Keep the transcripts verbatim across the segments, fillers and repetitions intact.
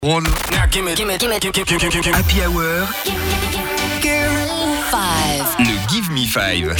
On... Happy Hour. Le Give Me Five.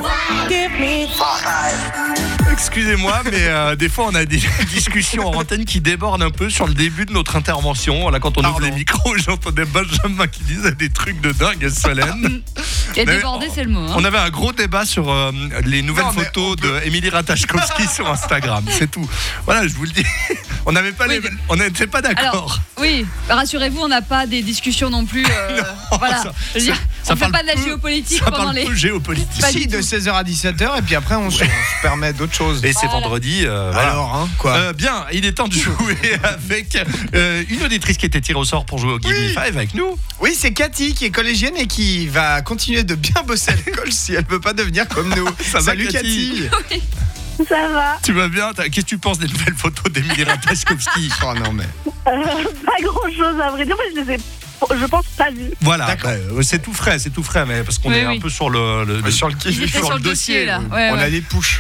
Excusez-moi, mais euh, des fois on a des discussions en antenne qui débordent un peu sur le début de notre intervention. Là, quand on ouvre les micros, j'entendais Benjamin qui disait des trucs de dingue, Solène. Et débordé, c'est le mot. Hein. On avait un gros débat sur euh, les nouvelles non, photos peut... de Émilie Ratajkowski sur Instagram. C'est tout. Voilà, je vous le dis. On n'avait pas oui, les... on n'était pas d'accord. Alors, oui, rassurez-vous, on n'a pas des discussions non plus. Euh, non, voilà. Ça, je veux dire, ça, on ne fait pas de la peu, géopolitique ça pendant les. Peu géopolitique. Si, de seize heures à dix-sept heures, et puis après, on se, ouais. on se permet d'autres choses. Et c'est voilà. vendredi. Euh, voilà. Alors, hein, quoi euh, Bien, il est temps de jouer avec euh, une auditrice qui était tirée au sort pour jouer au Give oui. Me Five avec nous. Oui, c'est Cathy qui est collégienne et qui va continuer de bien bosser à l'école si elle ne veut pas devenir comme nous. Ça Salut va, Cathy. Oui. Ça va. Tu vas bien? Qu'est-ce que tu penses des nouvelles photos d'Émilie Ratajkowski? Oh non mais. Euh, pas grand-chose à vrai dire, mais je les ai, je pense, pas vues. Voilà, bah, c'est tout frais, c'est tout frais, mais parce qu'on oui, est oui. un peu sur le, le, le sur le, sur le, sur le dossier, dossier là. Ouais, on ouais. a les pushs.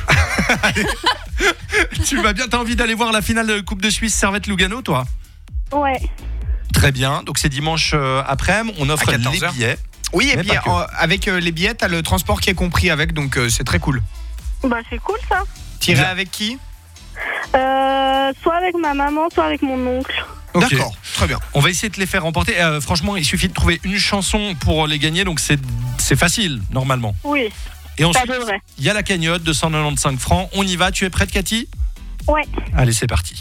Tu vas bien? T'as envie d'aller voir la finale de Coupe de Suisse Servette-Lugano, toi? Ouais. Très bien. Donc c'est dimanche euh, après-midi. On offre les billets. Oui, et mais puis euh, avec euh, les billets, t'as le transport qui est compris avec, donc euh, c'est très cool. Bah c'est cool ça. T'irais avec qui? euh, Soit avec ma maman, soit avec mon oncle. Okay. D'accord, très bien. On va essayer de les faire remporter. Euh, franchement, il suffit de trouver une chanson pour les gagner, donc c'est, c'est facile, normalement. Oui. Et ensuite, il y a la cagnotte de cent quatre-vingt-quinze francs. On y va, tu es prête, Cathy? Ouais. Allez, c'est parti.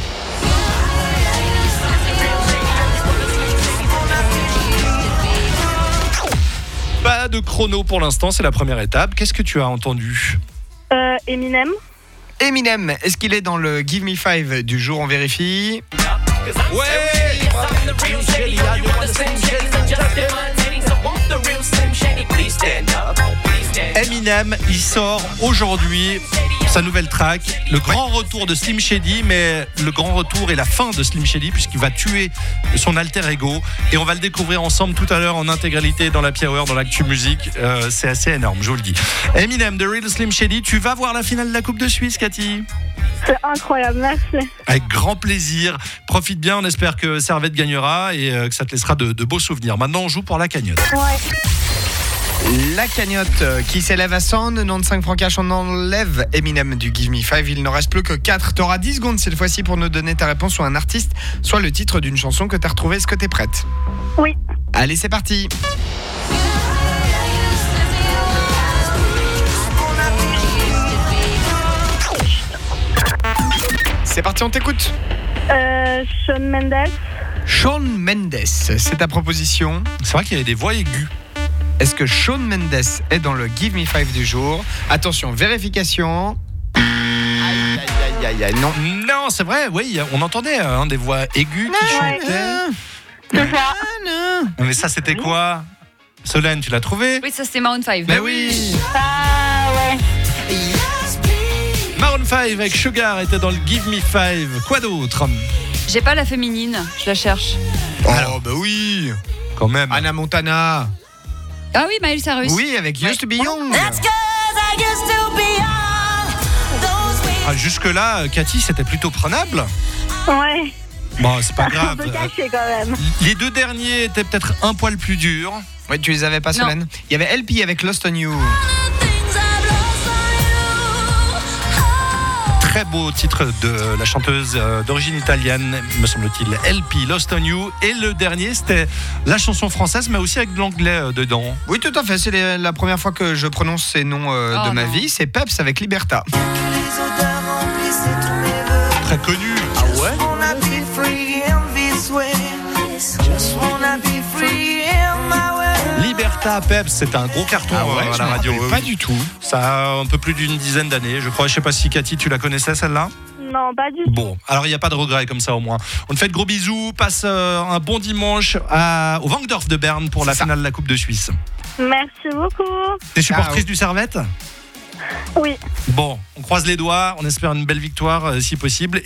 Pas de chrono pour l'instant, c'est la première étape. Qu'est-ce que tu as entendu? euh, Eminem. Eminem, est-ce qu'il est dans le Give Me Five du jour? On vérifie. Ouais. Eminem, il sort aujourd'hui sa nouvelle track, le grand retour de Slim Shady, mais le grand retour et la fin de Slim Shady puisqu'il va tuer son alter ego et on va le découvrir ensemble tout à l'heure en intégralité dans la Happy Hour, dans l'actu musique. Euh, c'est assez énorme, je vous le dis. Eminem, The Real Slim Shady, tu vas voir la finale de la Coupe de Suisse, Cathy? C'est incroyable, merci. Avec grand plaisir. Profite bien, on espère que Servette gagnera et que ça te laissera de, de beaux souvenirs. Maintenant, on joue pour la cagnotte. Ouais. La cagnotte qui s'élève à cent quatre-vingt-quinze francs cash, on enlève Eminem du Give Me Five. Il n'en reste plus que quatre. T'auras dix secondes cette fois-ci pour nous donner ta réponse, soit un artiste, soit le titre d'une chanson que t'as retrouvée. Est-ce que t'es prête? Oui. Allez, c'est parti. C'est parti, on t'écoute. Euh, Shawn Mendes. Shawn Mendes, c'est ta proposition. C'est vrai qu'il y avait des voix aiguës. Est-ce que Shawn Mendes est dans le Give Me Five du jour? Attention, vérification. Aïe, aïe, aïe, aïe, aïe, non. Non, c'est vrai, oui, on entendait hein, des voix aiguës qui ouais. chantaient. C'est ça. Mais ça, c'était quoi? Solène, tu l'as trouvé? Oui, ça c'était Maroon five. Mais oui. Ah ouais. Maroon five avec Sugar était dans le Give Me Five. Quoi d'autre? J'ai pas la féminine, je la cherche. Oh, Alors, bah oui. Quand même. Hannah Montana. Ah oui, Miley Cyrus. Oui, avec Used to Be Young. Ah, jusque-là, Cathy, c'était plutôt prenable. Ouais. Bon, c'est pas grave. Un peu caché quand même. Les deux derniers étaient peut-être un poil plus durs. Oui, tu les avais pas, Solène? Non. Il y avait L P avec Lost on You. Très beau titre de la chanteuse d'origine italienne, me semble-t-il, L P, Lost on You. Et le dernier, c'était la chanson française, mais aussi avec de l'anglais dedans. Oui, tout à fait. C'est les, la première fois que je prononce ces noms euh, oh de ma non. vie. C'est Peps avec Liberta. Très connu. Ah ouais? Liberta, Peps, c'est un gros carton ah ouais, euh, à la radio. Pas du tout. Ça a un peu plus d'une dizaine d'années, je crois. Je sais pas si Cathy, tu la connaissais celle-là? Non, pas du tout. Bon, alors il n'y a pas de regret comme ça au moins. On te fait de gros bisous. Passe euh, un bon dimanche à, au Wangdorf de Berne pour c'est la ça. finale de la Coupe de Suisse. Merci beaucoup. T'es supportrice ah, du Servette? Oui. Bon, on croise les doigts. On espère une belle victoire euh, si possible.